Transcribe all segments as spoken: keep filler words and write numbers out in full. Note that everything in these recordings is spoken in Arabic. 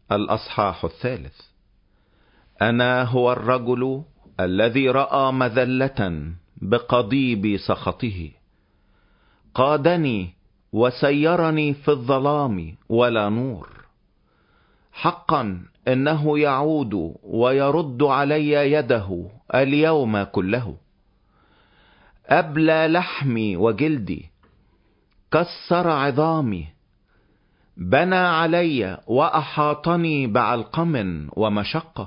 الأصحاح الثالث. أنا هو الرجل الذي رأى مذلة بقضيب سخطه، قادني وسيرني في الظلام ولا نور. حقا إنه يعود ويرد علي يده اليوم كله. أبلى لحمي وجلدي، كسر عظامي، بنى علي وأحاطني بعلقم ومشقة.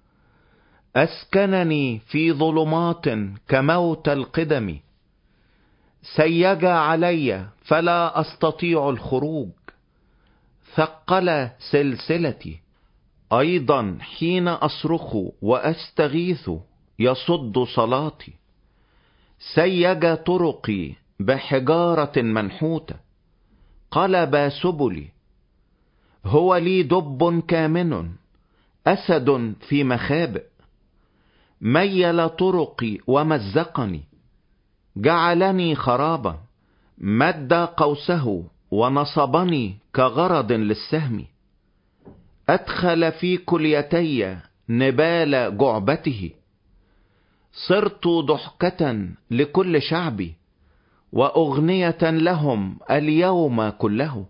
أسكنني في ظلمات كموت القدم، سيج علي فلا أستطيع الخروج. ثقل سلسلتي، أيضا حين أصرخ وأستغيث يصد صلاتي. سيج طرقي بحجارة منحوتة، قلب سبلي. هو لي دب كامن، أسد في مخابئ. ميل طرقي ومزقني، جعلني خرابا. مد قوسه ونصبني كغرض للسهم. أدخل في كليتي نبال جعبته. صرت ضحكة لكل شعبي، وأغنية لهم اليوم كله.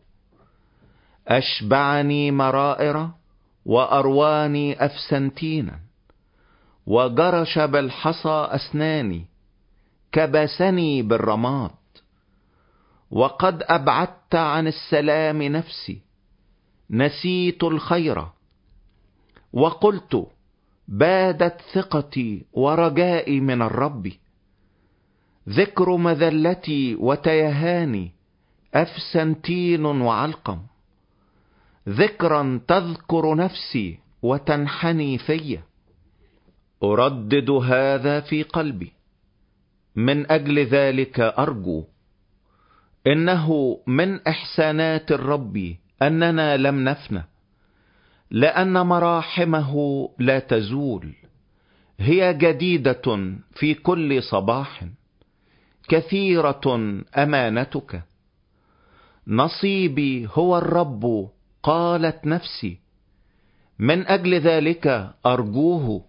أشبعني مرائر وأرواني أفسنتينا، وجرش بالحصى أسناني، كبسني بالرماد. وقد أبعدت عن السلام نفسي، نسيت الخير. وقلت بادت ثقتي ورجائي من الرب. ذكر مذلتي وتيهاني، أفسنتين وعلقم. ذكرا تذكر نفسي وتنحني في. أردد هذا في قلبي، من أجل ذلك أرجو. إنه من إحسانات الرب أننا لم نفنى، لأن مراحمه لا تزول. هي جديدة في كل صباح، كثيرة أمانتك. نصيبي هو الرب، قالت نفسي، من أجل ذلك أرجوه.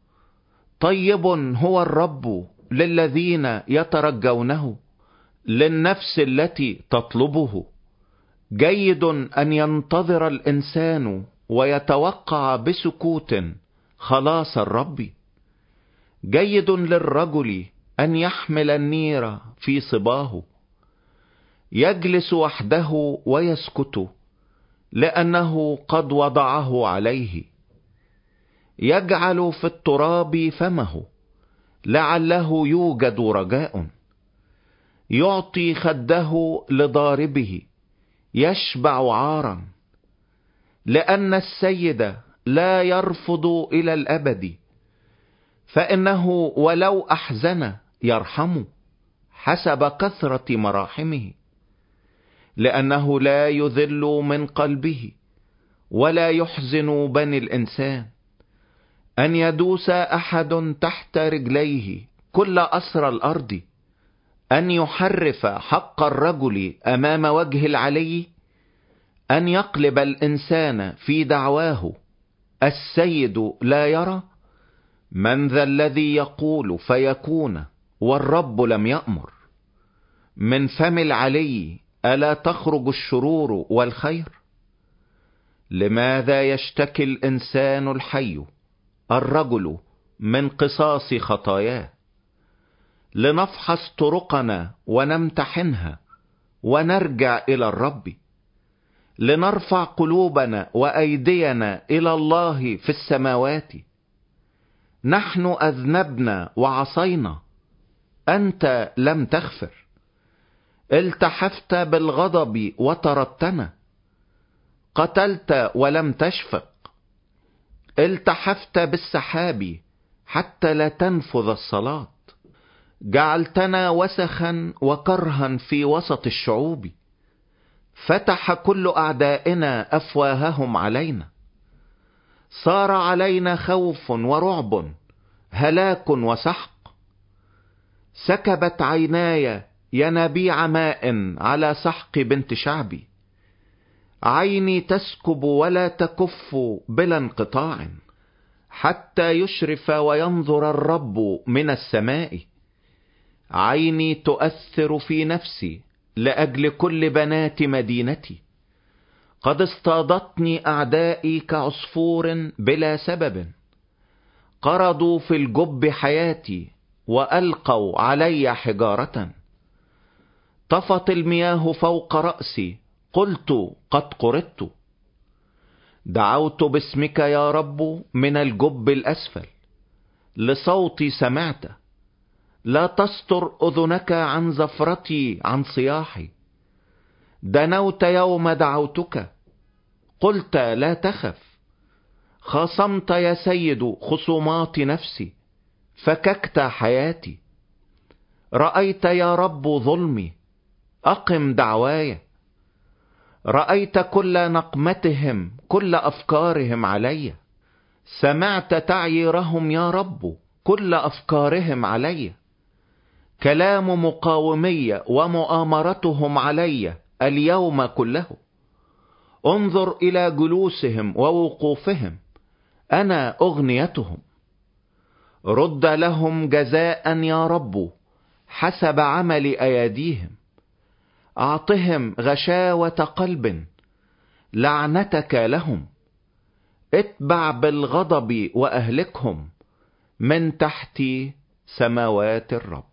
طيب هو الرب للذين يترجونه، للنفس التي تطلبه. جيد أن ينتظر الإنسان ويتوقع بسكوت خلاص الرب. جيد للرجل أن يحمل النير في صباه. يجلس وحده ويسكت، لأنه قد وضعه عليه. يجعل في التراب فمه، لعله يوجد رجاء. يعطي خده لضاربه، يشبع عارا. لأن السيد لا يرفض إلى الأبد، فإنه ولو أحزن يرحم حسب كثرة مراحمه. لأنه لا يذل من قلبه، ولا يحزن بني الإنسان أن يدوس أحد تحت رجليه كل أسر الأرض. أن يحرف حق الرجل أمام وجه العلي، أن يقلب الإنسان في دعواه. السيد لا يرى. من ذا الذي يقول فيكون، والرب لم يأمر؟ من فم العلي ألا تخرج الشرور والخير؟ لماذا يشتكي الإنسان الحي الرجل من قصاص خطاياه؟ لنفحص طرقنا ونمتحنها، ونرجع إلى الرب. لنرفع قلوبنا وأيدينا إلى الله في السماوات. نحن أذنبنا وعصينا، أنت لم تغفر. التحفت بالغضب وطردتنا، قتلت ولم تشفق. التحفت بالسحاب حتى لا تنفذ الصلاة. جعلتنا وسخا وكرها في وسط الشعوب. فتح كل أعدائنا أفواههم علينا. صار علينا خوف ورعب، هلاك وسحق. سكبت عيناي ينابيع ماء على سحق بنت شعبي. عيني تسكب ولا تكف بلا انقطاع، حتى يشرف وينظر الرب من السماء. عيني تؤثر في نفسي لأجل كل بنات مدينتي. قد اصطادتني أعدائي كعصفور بلا سبب، قرضوا في الجب حياتي وألقوا علي حجارة. طفت المياه فوق رأسي، قلت قد قرضت. دعوت باسمك يا رب من الجب الأسفل، لصوتي سمعت. لا تستر أذنك عن زفرتي عن صياحي. دنوت يوم دعوتك، قلت لا تخف. خاصمت يا سيد خصومات نفسي، فككت حياتي. رأيت يا رب ظلمي، أقم دعواي. رأيت كل نقمتهم، كل أفكارهم علي. سمعت تعييرهم يا رب، كل أفكارهم علي. كلام مقاومي ومؤامرتهم علي اليوم كله. انظر إلى جلوسهم ووقوفهم، أنا أغنيتهم. رد لهم جزاء يا رب حسب عمل أيديهم. أعطهم غشاوة قلب، لعنتك لهم. اتبع بالغضب وأهلكهم من تحت سماوات الرب.